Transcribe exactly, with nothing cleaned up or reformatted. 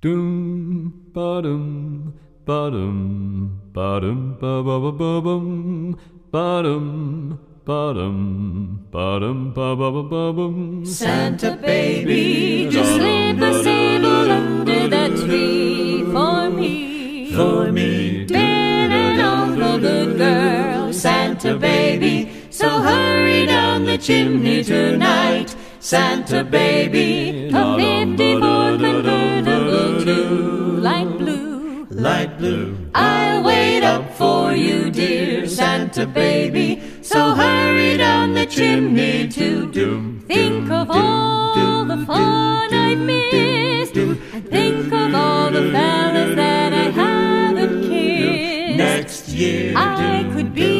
Doom, ba-dum, ba-dum, ba-dum, ba-ba-ba-ba-bum, ba-dum, ba-dum, ba-dum, ba-ba-ba-ba-bum. Santa baby, just slip a sable under that tree for me. For me, Been an awful good girl, Santa baby, so hurry down the chimney tonight. Santa baby, a fifty-fourth convertible too, light blue, light blue. I'll wait up for you, dear Santa baby, so hurry down the chimney to do. Think of all the fun I've missed, and think of all the fellas that I haven't kissed. Next year I could be